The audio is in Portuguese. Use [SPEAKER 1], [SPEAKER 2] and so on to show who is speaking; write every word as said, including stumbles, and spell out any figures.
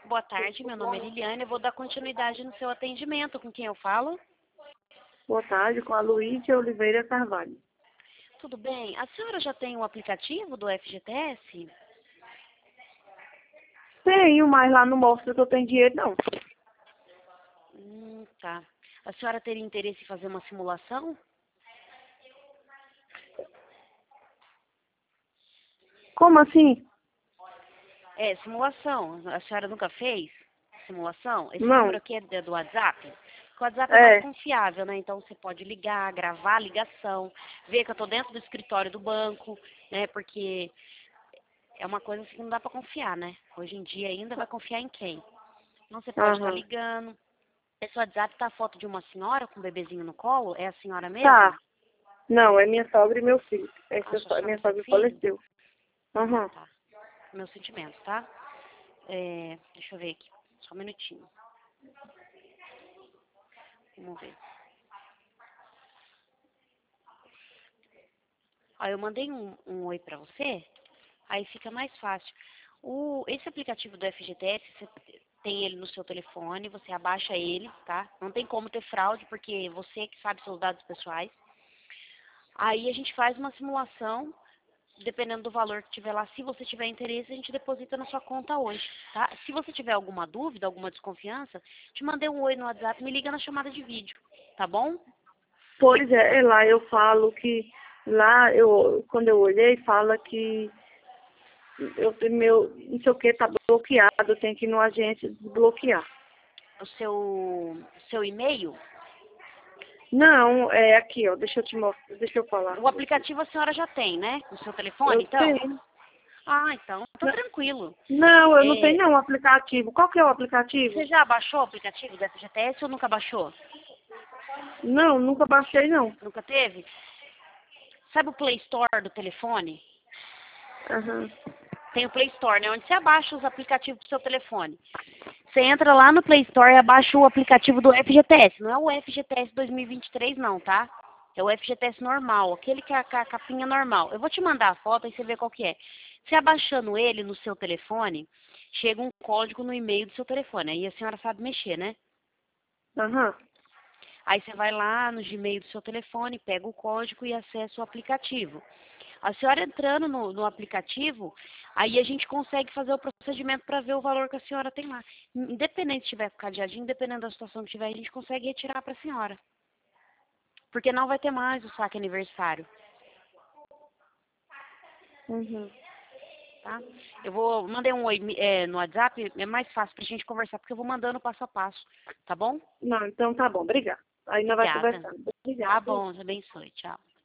[SPEAKER 1] boa tarde. Meu nome é Liliane. Eu vou dar continuidade no seu atendimento. Com quem eu falo?
[SPEAKER 2] Boa tarde, com a Luíde Oliveira Carvalho.
[SPEAKER 1] Tudo bem? A senhora já tem o aplicativo do F G T S?
[SPEAKER 2] Tenho, mas lá não mostra que eu tenho dinheiro, não.
[SPEAKER 1] Hum, tá. A senhora teria interesse em fazer uma simulação?
[SPEAKER 2] Como assim?
[SPEAKER 1] É, simulação. A senhora nunca fez simulação? Esse
[SPEAKER 2] Não.
[SPEAKER 1] número aqui é do WhatsApp? O WhatsApp é mais
[SPEAKER 2] É.
[SPEAKER 1] confiável, né? Então você pode ligar, gravar a ligação, ver que eu tô dentro do escritório do banco, né? Porque é uma coisa assim que não dá pra confiar, né? Hoje em dia ainda vai confiar em quem? Então você pode estar
[SPEAKER 2] Aham.
[SPEAKER 1] ligando. Esse WhatsApp tá a foto de uma senhora com um bebezinho no colo? É a senhora mesmo?
[SPEAKER 2] Tá. Não, é minha sogra e meu filho.
[SPEAKER 1] A
[SPEAKER 2] Essa
[SPEAKER 1] sua
[SPEAKER 2] so-
[SPEAKER 1] sogra
[SPEAKER 2] minha
[SPEAKER 1] e seu
[SPEAKER 2] sogra
[SPEAKER 1] filho?
[SPEAKER 2] faleceu. Aham.
[SPEAKER 1] Tá. Meus sentimentos, tá? É, deixa eu ver aqui. Só um minutinho. Vamos ver. Ó, eu mandei um, um oi pra você, aí fica mais fácil. O, esse aplicativo do F G T S, você tem ele no seu telefone, você abaixa ele, tá? Não tem como ter fraude, porque você que sabe seus dados pessoais. Aí a gente faz uma simulação, dependendo do valor que tiver lá. Se você tiver interesse, a gente deposita na sua conta hoje, tá? Se você tiver alguma dúvida, alguma desconfiança, te mandei um oi no WhatsApp, me liga na chamada de vídeo, tá bom?
[SPEAKER 2] Pois é, é lá eu falo que lá eu quando eu olhei fala que eu meu não sei o que tá bloqueado, eu tenho que ir no agente desbloquear.
[SPEAKER 1] O seu, seu e-mail,
[SPEAKER 2] Não, é aqui, ó, deixa eu te mostrar, deixa eu falar
[SPEAKER 1] o
[SPEAKER 2] com você.
[SPEAKER 1] aplicativo a senhora já tem, né? No seu telefone,
[SPEAKER 2] Eu
[SPEAKER 1] então?
[SPEAKER 2] tenho.
[SPEAKER 1] Ah, então, tá
[SPEAKER 2] Não,
[SPEAKER 1] tranquilo.
[SPEAKER 2] não, eu não tenho
[SPEAKER 1] É,
[SPEAKER 2] não aplicativo. Qual que é o aplicativo?
[SPEAKER 1] você já baixou o aplicativo do F G T S ou nunca baixou?
[SPEAKER 2] Não, nunca baixei não.
[SPEAKER 1] Nunca teve? Sabe o Play Store do telefone?
[SPEAKER 2] Aham.
[SPEAKER 1] Tem o Play Store, né? Onde você abaixa os aplicativos do seu telefone. Você entra lá no Play Store e abaixa o aplicativo do F G T S. Não é o F G T S dois mil e vinte e três não, tá? É o F G T S normal, aquele que é a ca- capinha normal. Eu vou te mandar a foto e você vê qual que é. Você abaixando ele no seu telefone, chega um código no e-mail do seu telefone. Aí a senhora sabe mexer, né?
[SPEAKER 2] Aham.
[SPEAKER 1] Aí você vai lá no Gmail do seu telefone, pega o código e acessa o aplicativo. A senhora entrando no, no aplicativo, aí a gente consegue fazer o procedimento para ver o valor que a senhora tem lá. Independente se tiver cadeadinho, independente da situação que tiver, a gente consegue retirar para a senhora. Porque não vai ter mais o saque aniversário,
[SPEAKER 2] Uhum.
[SPEAKER 1] tá? Eu vou, mandei um oi é, no WhatsApp, é mais fácil pra gente conversar, porque eu vou mandando passo a passo, tá bom?
[SPEAKER 2] Não, então tá bom, obrigada. Aí nós vai
[SPEAKER 1] Obrigada.
[SPEAKER 2] conversando.
[SPEAKER 1] Tá
[SPEAKER 2] Obrigada.
[SPEAKER 1] bom, Deus abençoe, tchau.